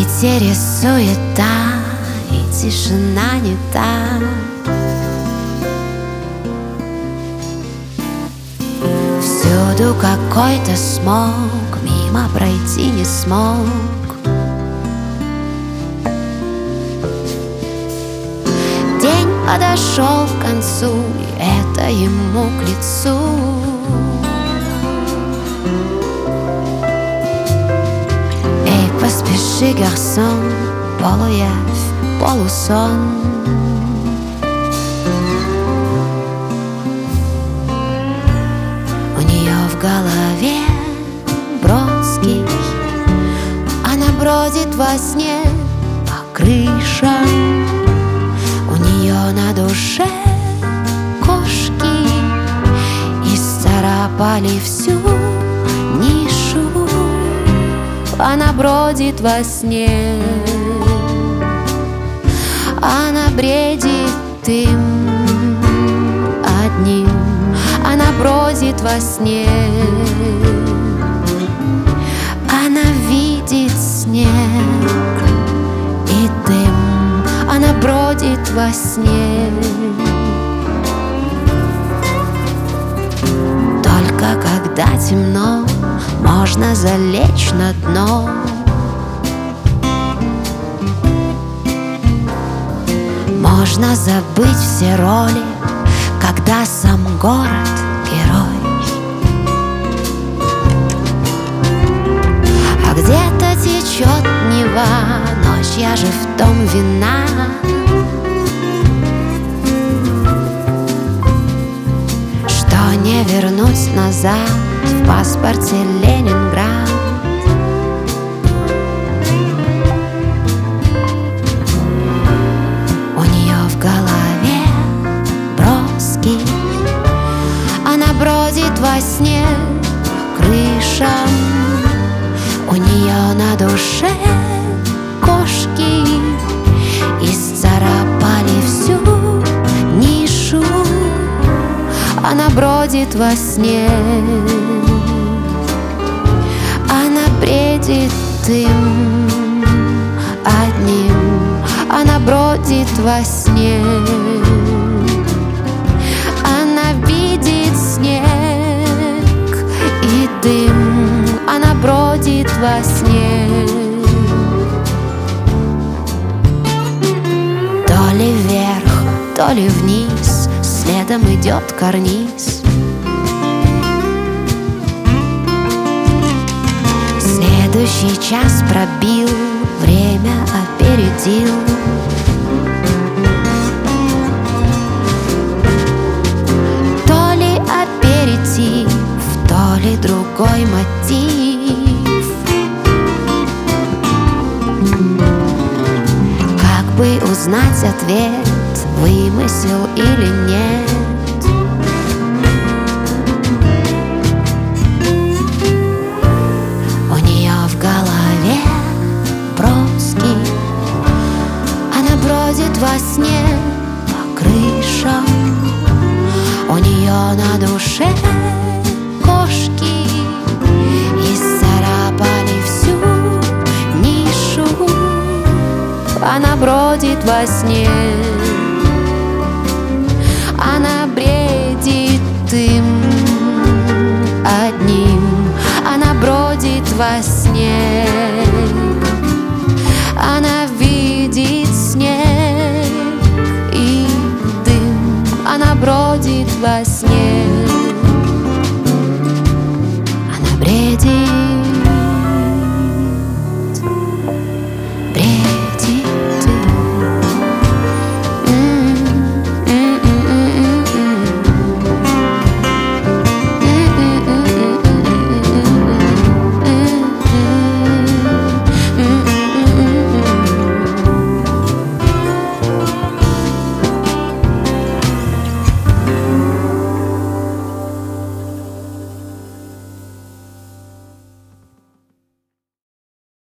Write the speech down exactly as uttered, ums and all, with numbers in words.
Метель и суета, и тишина не та. Всюду какой-то смог, мимо пройти не смог. День подошел к концу, и это ему к лицу. Эй, поспеши, гарсон, полуявь, полусон. У нее в голове Бродский, она бродит во сне по крышам. У нее на душе кошки исцарапали всю нишу. Она бродит во сне, она бредит им одним. Она бродит во сне, она видит снег и дым. Она бродит во сне. Только когда темно, можно залечь на дно. Можно забыть все роли, когда сам город герой. А где-то течет Нева, ночь, я же в том вина. Что не вернуть назад, в паспорте Ленинград. У нее в голове Бродский, она бродит во сне по крышам. У нее на душе кошки исцарапали всю нишу. Она бродит во сне, она бредит им одним. Она бродит во сне, она видит снег и дым. Она бродит во сне. То ли вверх, то ли вниз, следом идет карниз. Следующий час пробил, время опередил. То ли аперитив, то ли другой мотив. Как бы узнать ответ, вымысел или нет? У нее в голове Бродский, она бродит во сне по крышам. У нее на душе кошки исцарапали всю нишу. Она бродит во сне, она бредит им одним. Она бродит во сне, она видит снег и дым. Она бродит во сне.